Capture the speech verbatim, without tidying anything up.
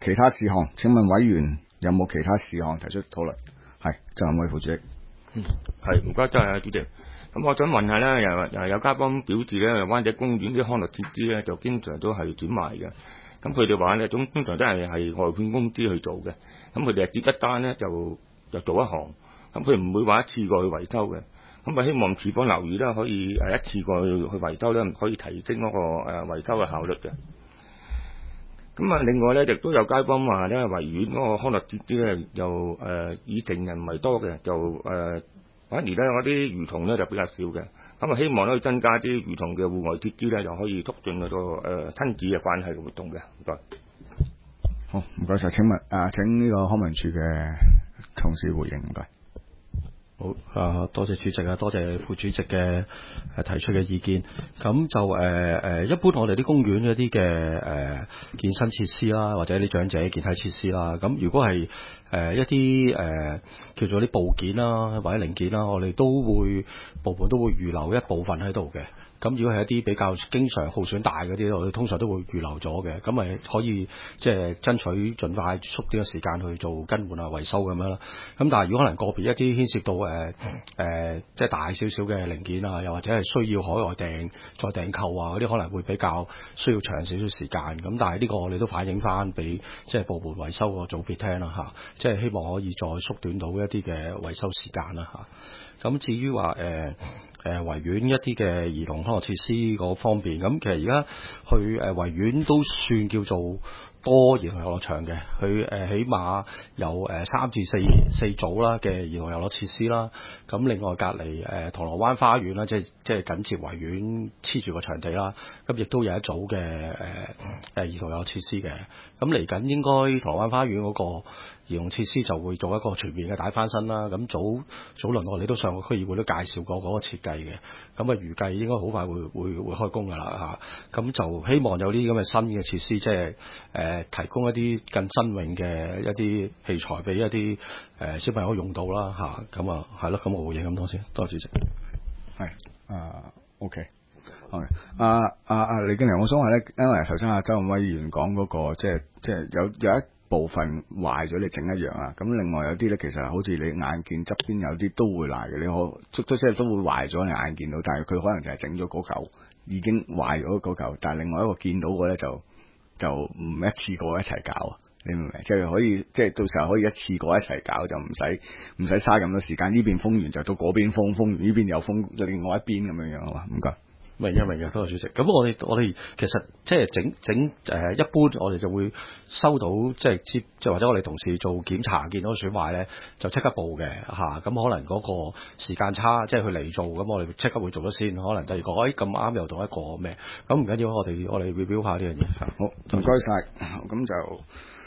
其他事項，請問委員有冇其他事項提出討論？係，曾蔭偉副主席。 嗯，係唔該，真係主席。咁我想問下咧，又又有嘉賓表示咧，灣仔公園啲康樂設施咧，就經常都係轉賣嘅。咁佢哋話咧，總通常都係係外判公司去做嘅。咁佢哋係接一單咧，就就做一行。咁佢唔會話一次過去維修嘅。咁啊，希望廚房樓宇咧可以誒一次過去去維修咧，可以提升嗰個誒維修嘅效率嘅。咁啊，另外咧，亦都有街坊話咧，維園嗰個康樂設施咧，又誒、呃、以成人為多嘅，就誒、呃、反而咧嗰啲兒童咧就比較少嘅。咁啊，希望可以增加啲兒童嘅戶外設施咧，就可以促進嗰個誒親子嘅關係嘅活動嘅。唔該。 好，唔該晒。請問啊，請呢個康文署嘅同事回應，唔該。 好啊，多謝主席啊，多謝副主席嘅誒提出嘅意見。咁就誒誒、呃，一般我哋啲公園一啲嘅誒健身設施啦，或者啲長者健體設施啦，咁如果係誒、呃、一啲誒、呃、叫做啲部件啦或者零件啦，我哋都會部門都會預留一部分喺度嘅。咁如果係一啲比較經常耗損大嗰啲，我哋通常都會預留咗嘅，咁咪可以即係爭取盡快縮啲嘅時間去做更換啊維修咁樣啦。咁但係如果可能個別一啲牽涉到誒誒、呃、即係大少少嘅零件啊，又或者係需要海外訂再訂購啊嗰啲，可能會比較需要長少少時間。咁但係呢個我哋都反映翻俾即係部門維修個組別聽啦嚇，即係希望可以再縮短到一啲嘅維修時間啦嚇。咁至於話誒。呃誒維園一啲嘅兒童康樂設施嗰方面，咁其實而家去誒維園都算叫做多兒童遊樂場嘅，佢誒起碼有誒三至四四組啦嘅兒童遊樂設施啦。咁另外隔離誒銅鑼灣花園啦，即係即係緊接維園黐住個場地啦。咁亦都有一組嘅誒誒兒童遊樂設施嘅。咁嚟緊應該銅鑼灣花園嗰個兒童設施就會做一個全面嘅大翻新啦。咁早早輪我哋都上個區議會都介紹過嗰個設計嘅。咁啊預計應該好快會會會開工㗎啦嚇。咁就希望有啲咁嘅新嘅設施，即係誒。呃提供一啲更新穎嘅一啲器材俾一啲誒、呃、小朋友用到啦嚇，咁啊係咯，咁我回應咁多先，多謝主席。 係啊 ，OK，好嘅，啊啊啊李經理，我想話咧，因為頭先阿周永威議員講嗰、那個，即係即係有有一部分壞咗，你整一樣啊，咁另外有啲咧，其實好似你眼見側邊有啲都會壞嘅，你可即即係都會壞咗，你眼見到，但係佢可能就係整咗嗰嚿已經壞咗嗰嚿，但係另外一個見到嘅咧就。就唔一次過一齊搞啊！你明唔明？即係可以，即係到時候可以一次過一齊搞，就唔使唔使嘥咁多時間。呢邊封完就到嗰邊封，封完呢邊又封另外一邊咁樣樣啊嘛。唔該。 明嘅明嘅，多謝主席。咁我哋我哋其實即係整整誒、呃、一般，我哋就會收到即係接即係或者我哋同事做檢查見到損壞咧，就即刻報嘅嚇。咁、啊、可能嗰個時間差，即係佢嚟做，咁我哋即刻會做咗先。可能第二個誒咁啱又同一個咩？咁唔緊要，我哋我哋會表下呢樣嘢。 好，唔該晒。咁就。